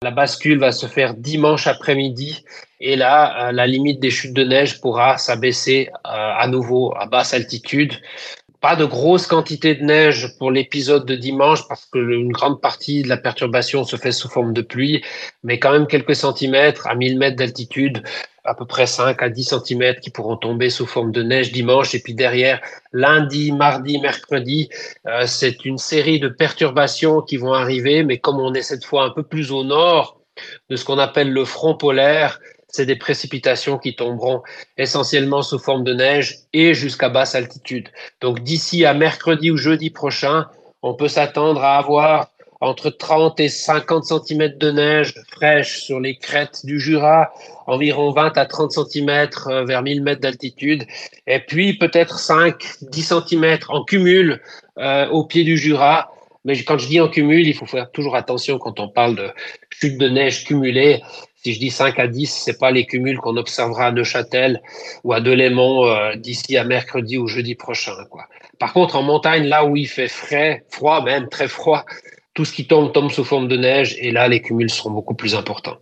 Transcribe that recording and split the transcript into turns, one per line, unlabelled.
La bascule va se faire dimanche après-midi et là, la limite des chutes de neige pourra s'abaisser à nouveau à basse altitude. Pas de grosse quantité de neige pour l'épisode de dimanche parce que une grande partie de la perturbation se fait sous forme de pluie, mais quand même quelques centimètres à 1000 mètres d'altitude, à peu près 5 à 10 centimètres qui pourront tomber sous forme de neige dimanche. Et puis derrière, lundi, mardi, mercredi, c'est une série de perturbations qui vont arriver, mais comme on est cette fois un peu plus au nord de ce qu'on appelle le front polaire, c'est des précipitations qui tomberont essentiellement sous forme de neige et jusqu'à basse altitude. Donc d'ici à mercredi ou jeudi prochain, on peut s'attendre à avoir entre 30 et 50 centimètres de neige fraîche sur les crêtes du Jura, environ 20 à 30 centimètres vers 1000 mètres d'altitude, et puis peut-être 5-10 centimètres en cumul au pied du Jura. Mais quand je dis en cumul, il faut faire toujours attention quand on parle de chute de neige cumulée. Si je dis 5 à 10, ce n'est pas les cumuls qu'on observera à Neuchâtel ou à Delémont d'ici à mercredi ou jeudi prochain, quoi. Par contre, en montagne, là où il fait frais, froid même, très froid, tout ce qui tombe tombe sous forme de neige et là, les cumuls seront beaucoup plus importants.